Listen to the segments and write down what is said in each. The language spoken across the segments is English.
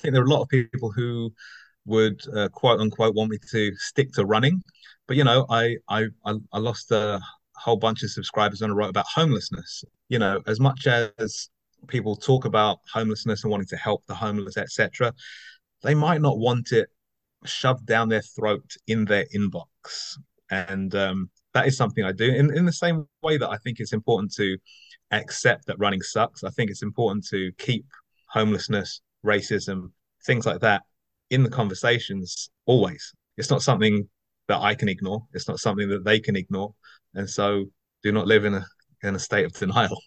think there are a lot of people who would quote unquote want me to stick to running, but I lost a whole bunch of subscribers when I wrote about homelessness. As much as people talk about homelessness and wanting to help the homeless, etc., they might not want it shoved down their throat in their inbox. And that is something I do. In the same way that I think it's important to accept that running sucks, I think it's important to keep homelessness, racism, things like that in the conversations always. It's not something that I can ignore. It's not something that they can ignore. And so do not live in a state of denial.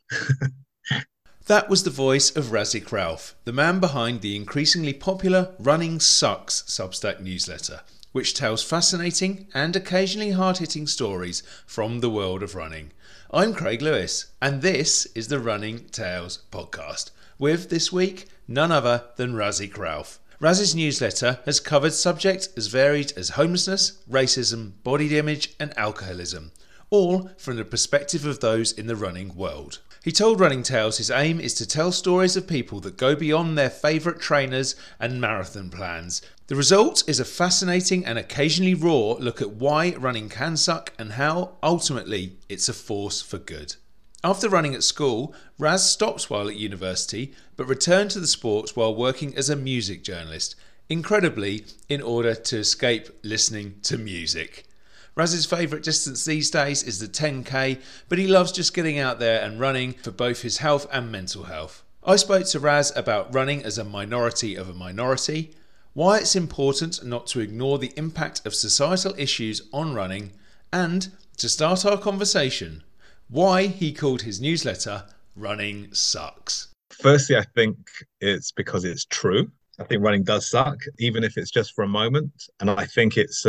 That was the voice of Razik Ralph, the man behind the increasingly popular Running Sucks Substack newsletter, which tells fascinating and occasionally hard-hitting stories from the world of running. I'm Craig Lewis, and this is the Running Tales podcast, with this week none other than Razik Ralph. Raz's newsletter has covered subjects as varied as homelessness, racism, body image and alcoholism, all from the perspective of those in the running world. He told Running Tales his aim is to tell stories of people that go beyond their favourite trainers and marathon plans. The result is a fascinating and occasionally raw look at why running can suck and how, ultimately, it's a force for good. After running at school, Raz stopped while at university, but returned to the sport while working as a music journalist, incredibly, in order to escape listening to music. Raz's favourite distance these days is the 10k, but he loves just getting out there and running for both his health and mental health. I spoke to Raz about running as a minority of a minority, why it's important not to ignore the impact of societal issues on running, and, to start our conversation, why he called his newsletter Running Sucks. Firstly, I think it's because it's true. I think running does suck, even if it's just for a moment. And I think it's,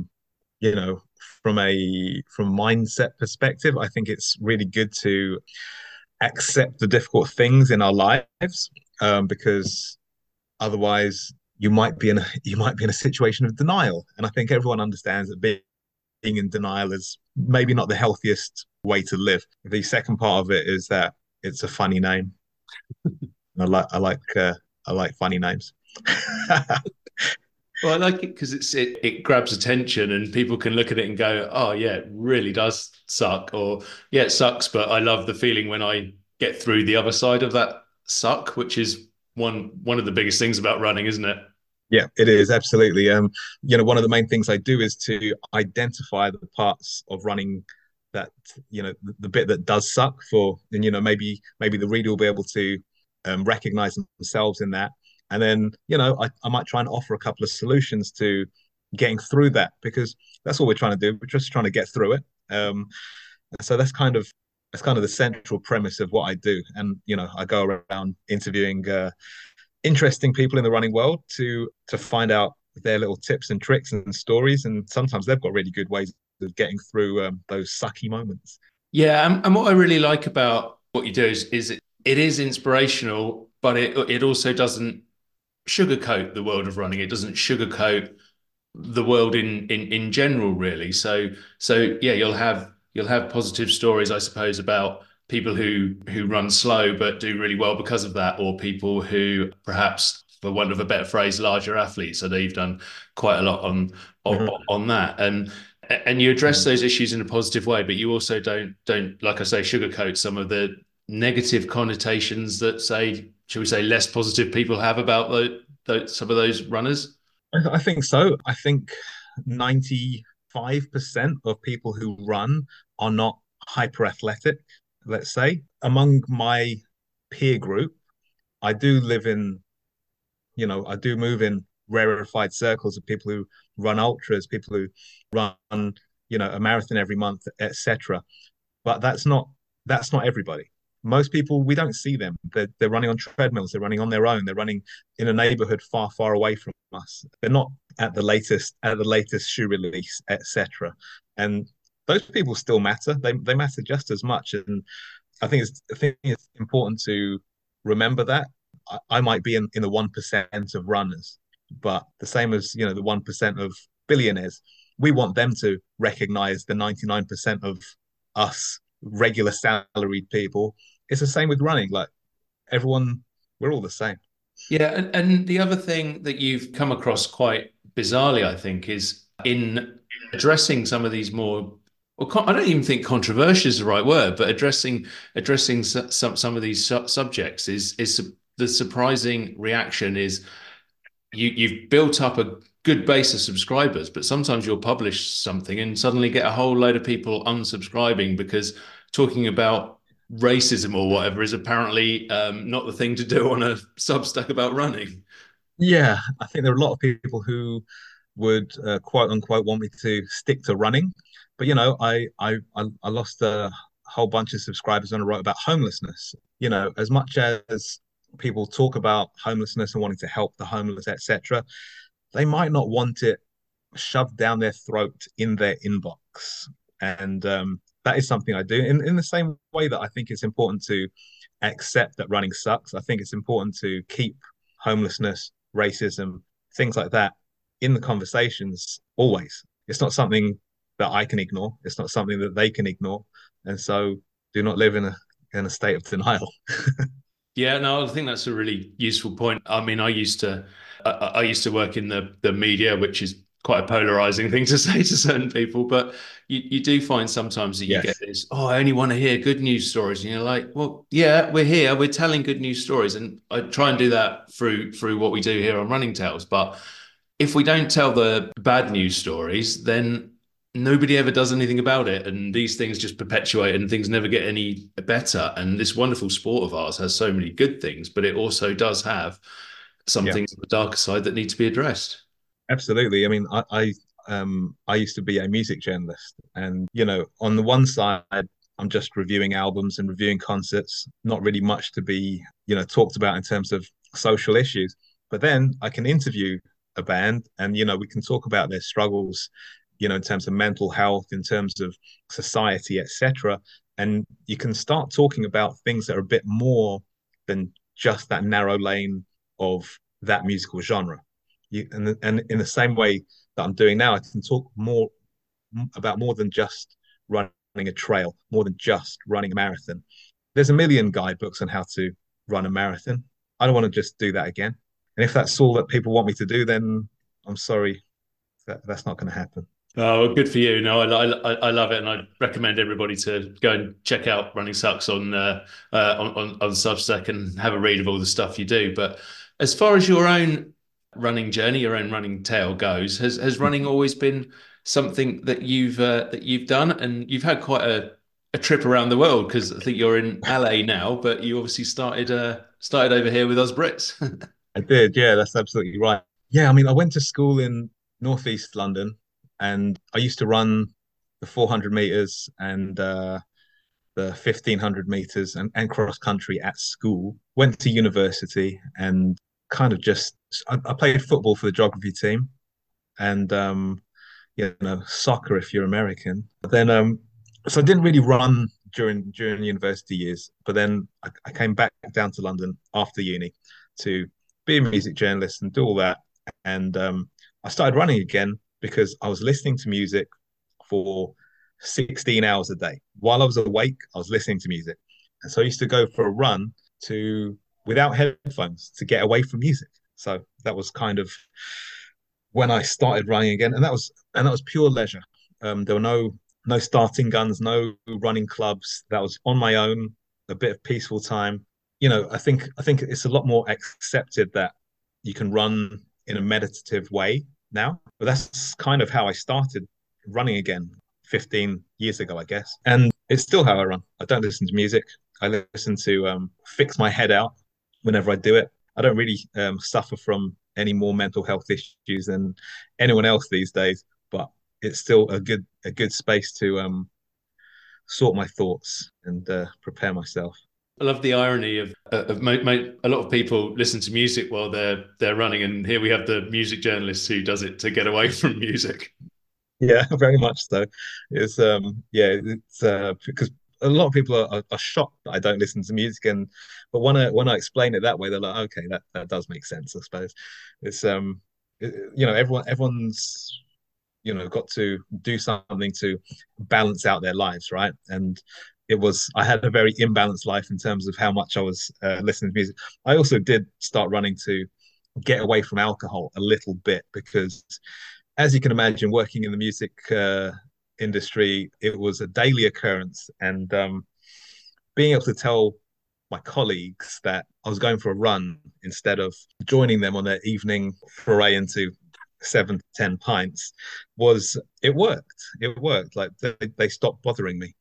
from mindset perspective, I think it's really good to accept the difficult things in our lives, because otherwise you might be in a situation of denial. And I think everyone understands that being in denial is maybe not the healthiest way to live. The second part of it is that it's a funny name. I like funny names. Well, I like it because it grabs attention and people can look at it and go, oh yeah, it really does suck, or yeah, it sucks, but I love the feeling when I get through the other side of that suck, which is one of the biggest things about running, isn't it? Yeah, it is absolutely. One of the main things I do is to identify the parts of running that, the bit that does suck for, and maybe the reader will be able to recognize themselves in that. And then, I might try and offer a couple of solutions to getting through that, because that's all we're trying to do. We're just trying to get through it. So that's kind of the central premise of what I do. And, I go around interviewing interesting people in the running world to find out their little tips and tricks and stories. And sometimes they've got really good ways of getting through those sucky moments. Yeah, and what I really like about what you do is it is inspirational, but it also doesn't sugarcoat the world of running. It doesn't sugarcoat the world in general, really. So yeah, you'll have positive stories, I suppose, about people who run slow but do really well because of that, or people who perhaps, for want of a better phrase, larger athletes. So they've done quite a lot on Mm-hmm. on that, and you address those issues in a positive way, but you also don't like I say sugarcoat some of the negative connotations that, say, shall we say, less positive people have about some of those runners. I think so. I think 95% of people who run are not hyper athletic, let's say. Among my peer group, I do live in, I do move in rarefied circles of people who run ultras, people who run, a marathon every month, etc. But that's not everybody. Most people, we don't see them. They're running on treadmills. They're running on their own. They're running in a neighborhood far, far away from us. They're not at the latest shoe release, etc. And those people still matter. They matter just as much. And I think it's important to remember that. I might be in the 1% of runners, but the same as the 1% of billionaires, we want them to recognize the 99% of us regular salaried people. It's the same with running. Like everyone, we're all the same. Yeah, and the other thing that you've come across quite bizarrely, I think, is in addressing some of these more, well, I don't even think controversial is the right word, but addressing some of these subjects is the surprising reaction is you've built up a good base of subscribers, but sometimes you'll publish something and suddenly get a whole load of people unsubscribing because talking about racism or whatever is apparently not the thing to do on a Substack about running. Yeah, I think there are a lot of people who would quote unquote want me to stick to running, but I lost a whole bunch of subscribers when I wrote about homelessness. As much as people talk about homelessness and wanting to help the homeless, etc., they might not want it shoved down their throat in their inbox. And that is something I do in the same way that I think it's important to accept that running sucks. I think it's important to keep homelessness, racism, things like that in the conversations always. It's not something that I can ignore. It's not something that they can ignore. And so do not live in a state of denial. Yeah, no, I think that's a really useful point. I mean, I used to work in the media, which is quite a polarizing thing to say to certain people, but you do find sometimes that you get Yes. this, oh, I only want to hear good news stories. And you're like, well, yeah, we're here, we're telling good news stories. And I try and do that through what we do here on Running Tales. But if we don't tell the bad news stories, then nobody ever does anything about it. And these things just perpetuate and things never get any better. And this wonderful sport of ours has so many good things, but it also does have some Yeah. things on the darker side that need to be addressed. Absolutely. I mean, I used to be a music journalist, and on the one side, I'm just reviewing albums and reviewing concerts, not really much to be talked about in terms of social issues. But then I can interview a band, and we can talk about their struggles, in terms of mental health, in terms of society, etc. And you can start talking about things that are a bit more than just that narrow lane of that musical genre. And in the same way that I'm doing now, I can talk more about more than just running a trail, more than just running a marathon. There's a million guidebooks on how to run a marathon. I don't want to just do that again. And if that's all that people want me to do, then I'm sorry, that's not going to happen. Oh, well, good for you. No, I love it, and I recommend everybody to go and check out Running Sucks on Substack and have a read of all the stuff you do. But as far as your own running journey, your own running tale goes, has running always been something that you've done, and you've had quite a trip around the world because I think you're in LA now, but you obviously started over here with us Brits. I did, yeah, that's absolutely right. Yeah, I mean, I went to school in northeast London, and I used to run the 400 meters and the 1500 meters and cross country at school. Went to university and kind of just I played football for the geography team and soccer if you're American. But then so I didn't really run during university years, but then I came back down to London after uni to be a music journalist and do all that. And I started running again because I was listening to music for 16 hours a day. While I was awake, I was listening to music. And so I used to go for a run to without headphones to get away from music. So that was kind of when I started running again, and that was pure leisure. There were no starting guns, no running clubs. That was on my own, a bit of peaceful time. I think it's a lot more accepted that you can run in a meditative way now. But that's kind of how I started running again 15 years ago, I guess. And it's still how I run. I don't listen to music. I listen to fix my head out whenever I do it. I don't really suffer from any more mental health issues than anyone else these days, but it's still a good space to sort my thoughts and prepare myself. I love the irony of a lot of people listen to music while they're running, and here we have the music journalist who does it to get away from music. Yeah, very much so. It's yeah, it's because a lot of people are shocked that I don't listen to music, and but when I explain it that way, they're like, okay, that does make sense, I suppose. It's everyone's got to do something to balance out their lives, right? And I had a very imbalanced life in terms of how much I was listening to music. I also did start running to get away from alcohol a little bit because, as you can imagine, working in the music industry, it was a daily occurrence. And being able to tell my colleagues that I was going for a run instead of joining them on their evening foray into 7 to 10 pints it worked. It worked. Like they stopped bothering me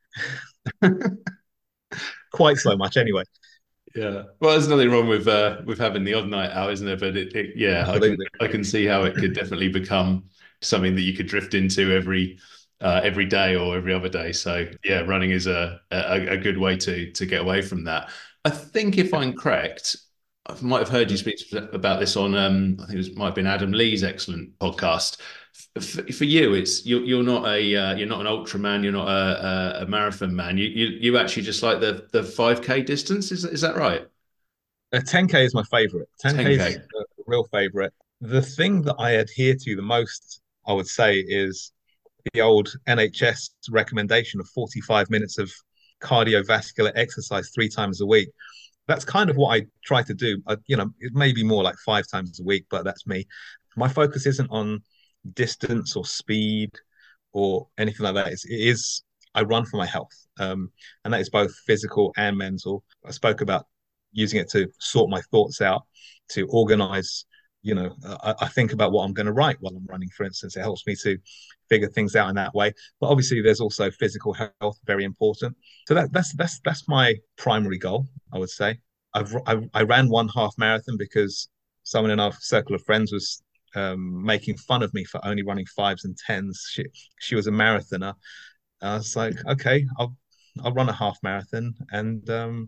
quite so much anyway. Yeah. Well, there's nothing wrong with having the odd night out, isn't there? But yeah, Absolutely. I can see how it could definitely become something that you could drift into every day or every other day. So yeah, running is a good way to get away from that. I think if I'm correct, I might have heard you speak about this on I think it might have been Adam Lee's excellent podcast. For you, it's you're not you're not an ultra man, you're not a marathon man. You actually just like the 5K distance. Is that right? 10K is my favorite. 10K is 10K. a real favorite. The thing that I adhere to the most, I would say, is the old NHS recommendation of 45 minutes of cardiovascular exercise 3 times a week. That's kind of what I try to do. It may be more like 5 times a week, but that's me. My focus isn't on distance or speed or anything like that. I run for my health, and that is both physical and mental. I spoke about using it to sort my thoughts out, to organize. I think about what I'm going to write while I'm running, for instance. It helps me to figure things out in that way. But obviously, there's also physical health, very important. So that's my primary goal, I would say. I ran one half marathon because someone in our circle of friends was making fun of me for only running fives and tens. She was a marathoner. I was like, okay, I'll run a half marathon, and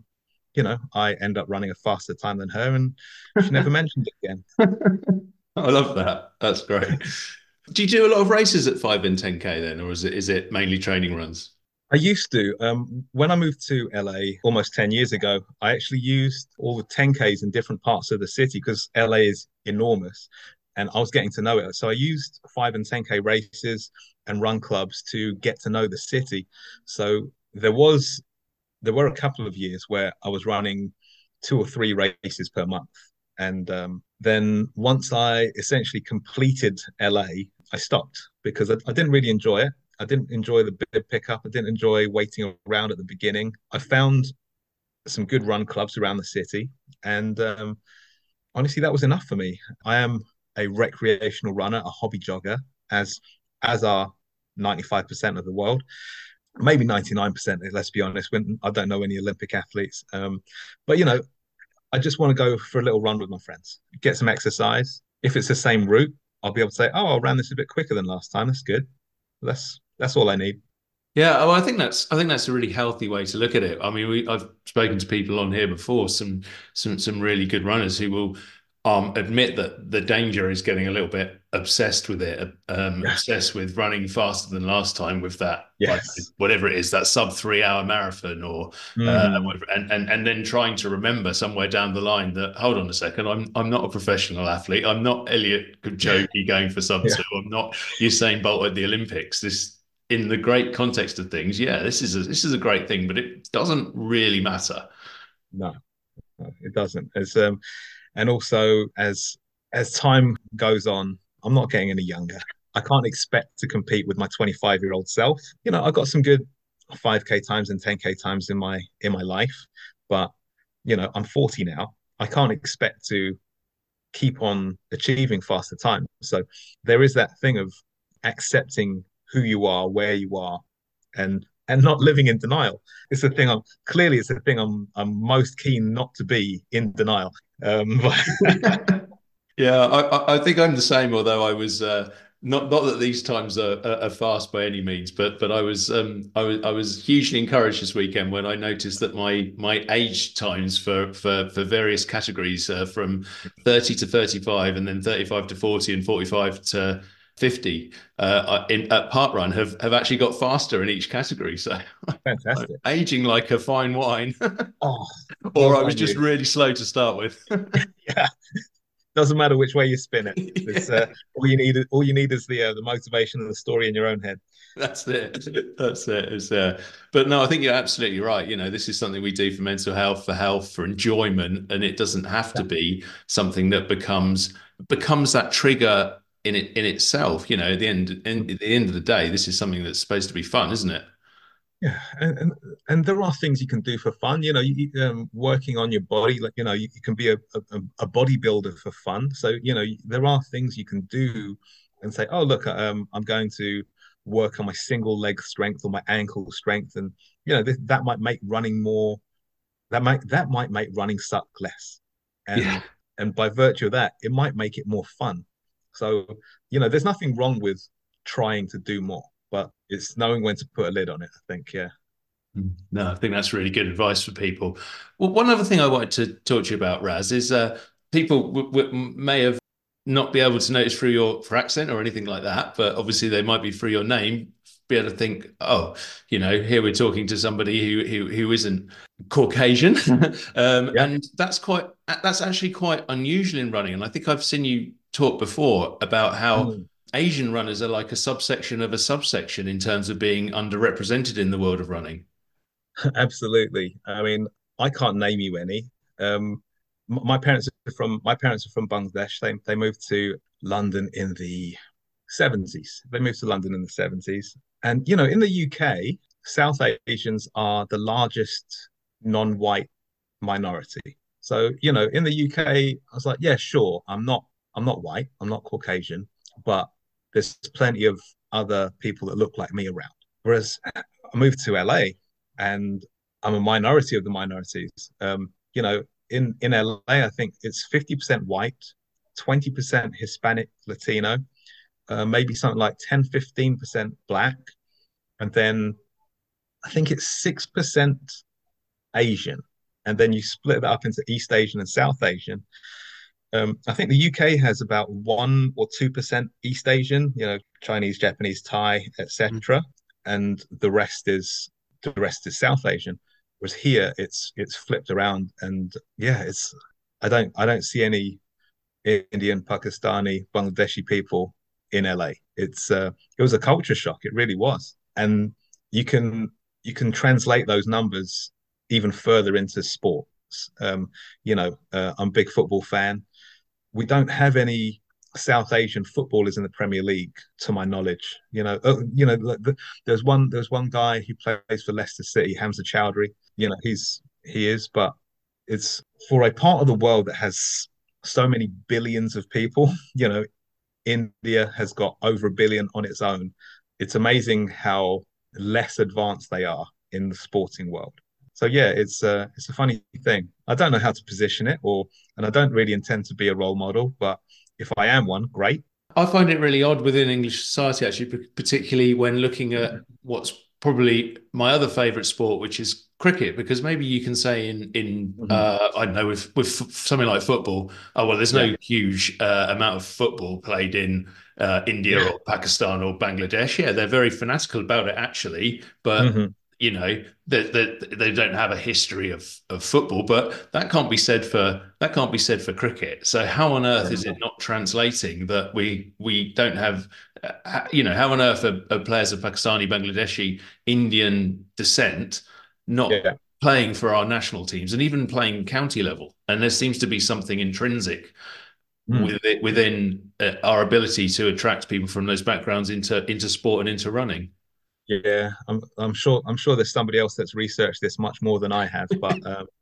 I end up running a faster time than her, and she never mentioned it again. I love that. That's great. Do you do a lot of races at 5 and 10K then, or is it mainly training runs? I used to. When I moved to LA almost 10 years ago, I actually used all the 10Ks in different parts of the city because LA is enormous and I was getting to know it. So I used 5 and 10K races and run clubs to get to know the city. So there were a couple of years where I was running 2 or 3 races per month. And then once I essentially completed LA, I stopped because I didn't really enjoy it. I didn't enjoy the bib pickup. I didn't enjoy waiting around at the beginning. I found some good run clubs around the city, and honestly, that was enough for me. I am a recreational runner, a hobby jogger, as are 95% of the world, maybe 99%. Let's be honest. When I don't know any Olympic athletes, but I just want to go for a little run with my friends, get some exercise. If it's the same route, I'll be able to say, "Oh, I ran this a bit quicker than last time. That's good." That's all I need. Yeah, well, I think that's a really healthy way to look at it. I mean, I've spoken to people on here before, some really good runners who will admit that the danger is getting a little bit obsessed with it, Yeah. obsessed with running faster than last time with that, like Yes. whatever it is, that sub 3 hour marathon or Mm. whatever, and then trying to remember somewhere down the line that hold on a second, I'm not a professional athlete, I'm not Elliot Kipchoge going for sub Yeah. two, I'm not Usain Bolt at the Olympics. This in the great context of things, yeah, this is a great thing, but it doesn't really matter. No, no, it doesn't. And also as time goes on, I'm not getting any younger. I can't expect to compete with my 25-year-old self. I've got some good 5K times and 10K times in my life, but I'm 40 now. I can't expect to keep on achieving faster times. So there is that thing of accepting who you are, where you are, and not living in denial. It's the thing I'm most keen not to be in denial. But Yeah, I think I'm the same. Although I was not that these times are fast by any means, but I was hugely encouraged this weekend when I noticed that my age times for various categories from 30 to 35 and then 35 to 40 and 45 to 50 in at parkrun have actually got faster in each category. So I'm fantastic. aging like a fine wine, Oh, or well I was done just you. really slow to start with. Yeah. Doesn't matter which way you spin it. It's Yeah. all you need is the motivation and the story in your own head. That's it. That's it. But no, I think you're absolutely right. This is something we do for mental health, for enjoyment, and it doesn't have to Yeah. be something that becomes that trigger in itself. At the end of the day, this is something that's supposed to be fun, isn't it? Yeah, and there are things you can do for fun. Working on your body, like you can be a bodybuilder for fun. So there are things you can do and say, oh look, I'm going to work on my single leg strength or my ankle strength, and that might make running more. That might make running suck less, Yeah. and by virtue of that, it might make it more fun. So there's nothing wrong with trying to do more, but it's knowing when to put a lid on it, I think. Yeah. No, I think that's really good advice for people. Well, one other thing I wanted to talk to you about, Raz, is people may have not be able to notice through your for accent or anything like that, but obviously they might be through your name, be able to think, oh, here we're talking to somebody who isn't Caucasian, Yeah. and that's actually quite unusual in running. And I think I've seen you talk before about how Mm. Asian runners are like a subsection of a subsection in terms of being underrepresented in the world of running. Absolutely. I mean, I can't name you any. My parents are from Bangladesh. They moved to London in the 70s. They moved to London in the 70s. And in the UK, South Asians are the largest non-white minority. So, in the UK, I was like, yeah, sure, I'm not white, I'm not Caucasian, but there's plenty of other people that look like me around. Whereas I moved to LA and I'm a minority of the minorities. In LA, I think it's 50% white, 20% Hispanic Latino, maybe something like 10-15% black, and then I think it's 6% Asian. And then you split that up into East Asian and South Asian. I think the UK has about 1 or 2% East Asian, Chinese, Japanese, Thai, etc., and the rest is South Asian. Whereas here, it's flipped around, and yeah, I don't see any Indian, Pakistani, Bangladeshi people in LA. It was a culture shock. It really was, and you can translate those numbers even further into sports. I'm a big football fan. We don't have any South Asian footballers in the Premier League, to my knowledge. There's one guy who plays for Leicester City, Hamza Chowdhury. He is, but it's for a part of the world that has so many billions of people. India has got over 1 billion on its own. It's amazing how less advanced they are in the sporting world. So yeah, it's a funny thing. I don't know how to position it, and I don't really intend to be a role model, but if I am one, great. I find it really odd within English society, actually, particularly when looking at what's probably my other favourite sport, which is cricket, because maybe you can say in Mhm. I don't know with something like football, oh well, there's Yeah, no huge amount of football played in India yeah. or Pakistan or Bangladesh. Yeah, they're very fanatical about it actually, but Hmm. they don't have a history of football, but that can't be said for cricket. So how on earth is it not translating that we don't have how on earth are players of Pakistani, Bangladeshi, Indian descent not Yeah. playing for our national teams and even playing county level? And there seems to be something intrinsic Mm. within our ability to attract people from those backgrounds into sport and into running. Yeah, I'm sure there's somebody else that's researched this much more than I have, but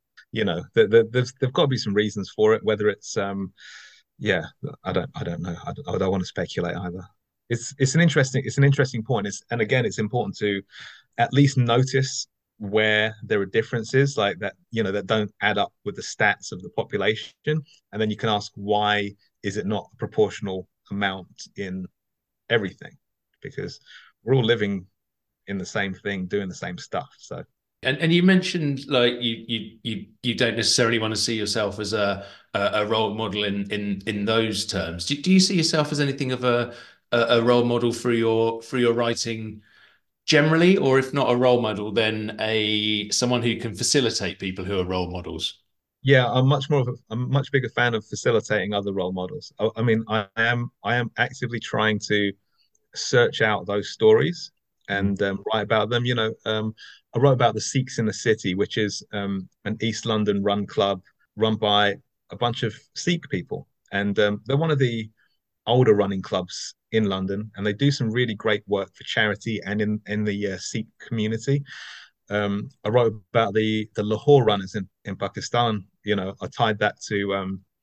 there've got to be some reasons for it. Whether it's yeah, I don't know. I don't want to speculate either. It's an interesting point. And again, it's important to at least notice where there are differences like that, that don't add up with the stats of the population, and then you can ask why is it not a proportional amount in everything, because we're all living in the same thing, doing the same stuff. So And you mentioned like you don't necessarily want to see yourself as a role model in those terms. Do you see yourself as anything of a role model through your writing generally, or if not a role model, then a someone who can facilitate people who are role models? Yeah, I'm a much bigger fan of facilitating other role models. I mean, I am actively trying to search out those stories Mm. and write about them. I wrote about the Sikhs in the City, which is an East London run club run by a bunch of Sikh people, and they're one of the older running clubs in London, and they do some really great work for charity and in the Sikh community. I wrote about the Lahore runners in Pakistan. I tied that to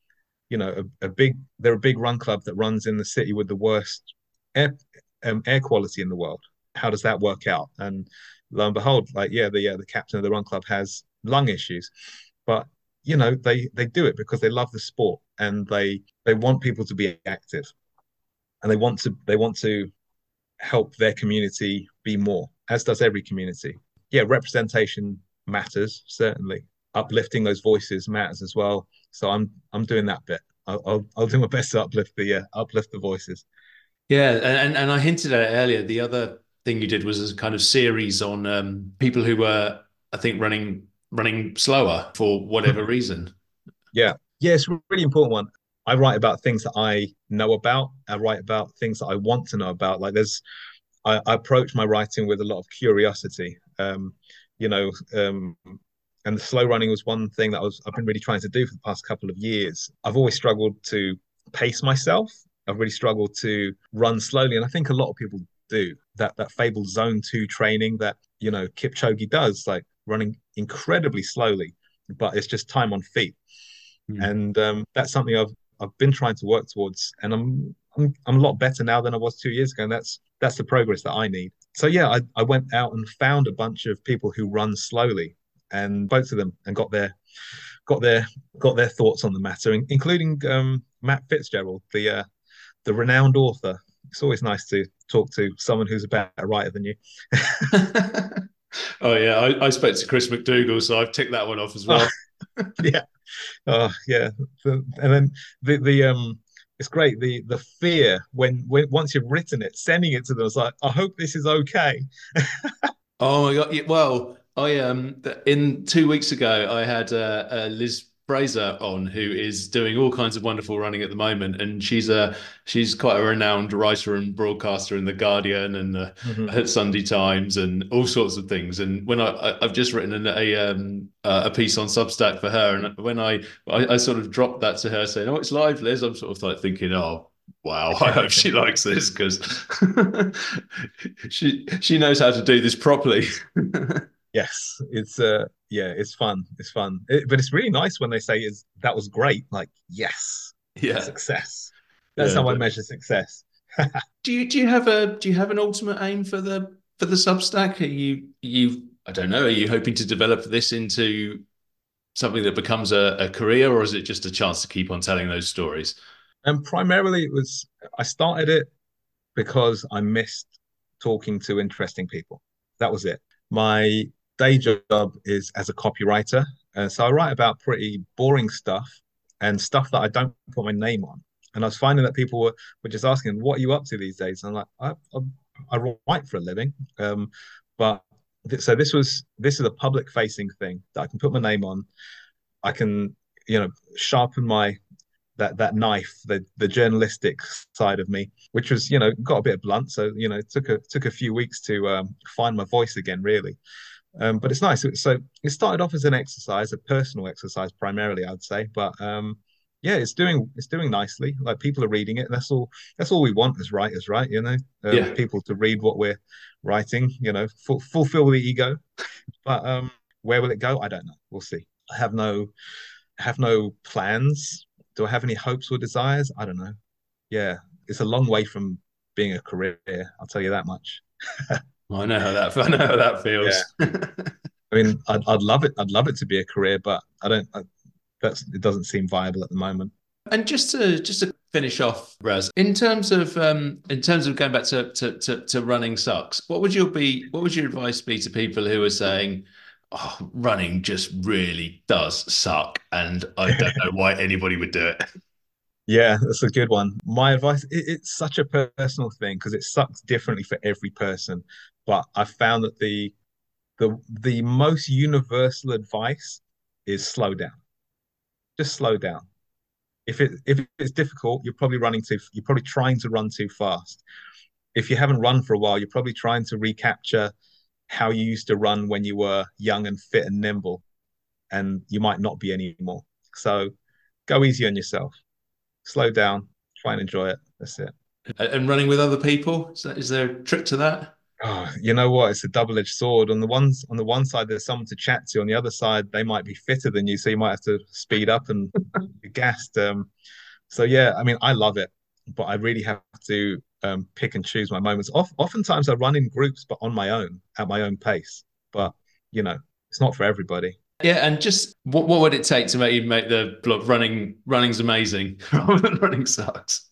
they're a big run club that runs in the city with the worst air air quality in the world. How does that work out? And lo and behold, like the captain of the run club has lung issues, but they do it because they love the sport and they want people to be active and they want to help their community be more, as does every community. Yeah, representation matters, certainly. Uplifting those voices matters as well. So I'm doing that bit. I'll do my best to uplift the voices. Yeah, and I hinted at it earlier. The other thing you did was a kind of series on people who were, I think, running slower for whatever reason. Yeah, yeah, it's a really important one. I write about things that I know about. I write about things that I want to know about. I approach my writing with a lot of curiosity. You know, and the slow running was one thing that I've been really trying to do for the past couple of years. I've always struggled to pace myself. I've really struggled to run slowly, and I think a lot of people do that fabled zone two training that Kipchoge does, like running incredibly slowly, but it's just time on feet, Hmm. and that's something I've been trying to work towards, and I'm a lot better now than I was 2 years ago, and that's the progress that I need. So yeah, I went out and found a bunch of people who run slowly and spoke to them and got their got their thoughts on the matter, including Matt Fitzgerald, the renowned author. It's always nice to talk to someone who's a better writer than you. Oh yeah, I spoke to Chris McDougall, so I've ticked that one off as Oh, well. yeah. Oh, yeah. And then the it's great the fear when once you've written it, sending it to them. It's like, I hope this is okay. Oh my God. Well, I in 2 weeks ago I had Liz Fraser on, who is doing all kinds of wonderful running at the moment, and she's quite a renowned writer and broadcaster in The Guardian and Mhm. Sunday Times and all sorts of things. And when I've just written a piece on Substack for her, and when I sort of dropped that to her saying, "Oh, it's live, Liz," I'm sort of like thinking, "Oh, wow, I hope she likes this because she knows how to do this properly." Yes, it's yeah, it's fun. It's fun. But it's really nice when they say is that was great. Like, yes, Yeah, success. That's yeah. how I measure success. Do you have an ultimate aim for the Substack? Are you I don't know. Are you hoping to develop this into something that becomes a career, or is it just a chance to keep on telling those stories? And primarily I started it because I missed talking to interesting people. That was it. My day job is as a copywriter. So I write about pretty boring stuff and stuff that I don't put my name on. And I was finding that people were just asking, what are you up to these days? And I'm like, I write for a living. But so this is a public facing thing that I can put my name on. I can, sharpen my that knife, the journalistic side of me, which was got a bit blunt. So it took a few weeks to find my voice again, really. But it's nice. So it started off as an exercise, a personal exercise primarily, I'd say. But yeah, it's doing nicely. Like people are reading it. That's all we want as writers, right? Yeah. People to read what we're writing. Fulfill the ego. But where will it go? I don't know. We'll see. I have no plans. Do I have any hopes or desires? I don't know. Yeah, it's a long way from being a career. I'll tell you that much. I know how that Yeah, feels. I mean, I'd love it. I'd love it to be a career, but I don't. It doesn't seem viable at the moment. And just to finish off, Raz, in terms of going back to running sucks, what would your advice be to people who are saying, "Oh, running just really does suck, and I don't know why anybody would do it." Yeah, that's a good one. My advice, it's such a personal thing because it sucks differently for every person. But I found that the most universal advice is slow down. just slow down. If it's difficult, you're probably trying to run too fast. If you haven't run for a while, you're probably trying to recapture how you used to run when you were young and fit and nimble, and you might not be anymore. So go easy on yourself, slow down, try and enjoy it. That's it. And running with other people, is there a trick to that? Oh, you know what? It's a double-edged sword. On the one side, there's someone to chat to. On the other side, they might be fitter than you, so you might have to speed up and be gassed. So yeah, I mean, I love it, but I really have to pick and choose my moments. Oftentimes, I run in groups, but on my own, at my own pace. But you know, it's not for everybody. Yeah, and just what would it take to make you make the look, running's amazing rather than running sucks?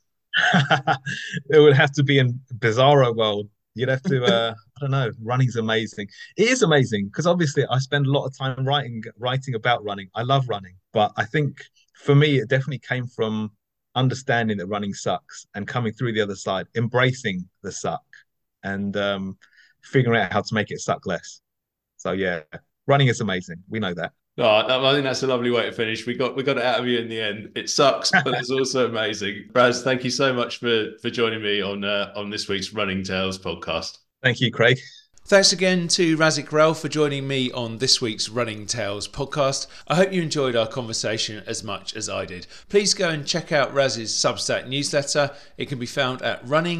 It would have to be in Bizarro world. You'd have to, I don't know. Running's amazing. It is amazing because obviously I spend a lot of time writing about running. I love running, but I think for me it definitely came from understanding that running sucks and coming through the other side, embracing the suck, and figuring out how to make it suck less. So yeah, running is amazing. We know that. Oh, I think that's a lovely way to finish. We got it out of you in the end. It sucks, but it's also amazing. Raz, thank you so much for joining me on this week's Running Tales podcast. Thank you, Craig. Thanks again to Razik Ralph for joining me on this week's Running Tales podcast. I hope you enjoyed our conversation as much as I did. Please go and check out Raz's Substack newsletter. It can be found at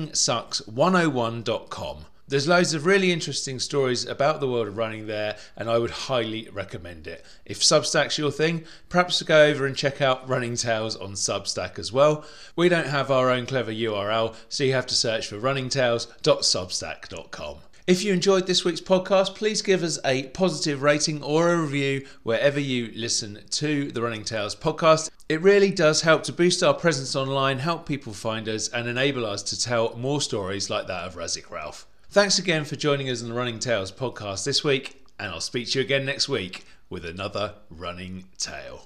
runningsucks101.com. There's loads of really interesting stories about the world of running there, and I would highly recommend it. If Substack's your thing, perhaps go over and check out Running Tales on Substack as well. We don't have our own clever URL, so you have to search for runningtales.substack.com. If you enjoyed this week's podcast, please give us a positive rating or a review wherever you listen to the Running Tales podcast. It really does help to boost our presence online, help people find us, and enable us to tell more stories like that of Razik Ralph. Thanks again for joining us on the Running Tales podcast this week, and I'll speak to you again next week with another running tale.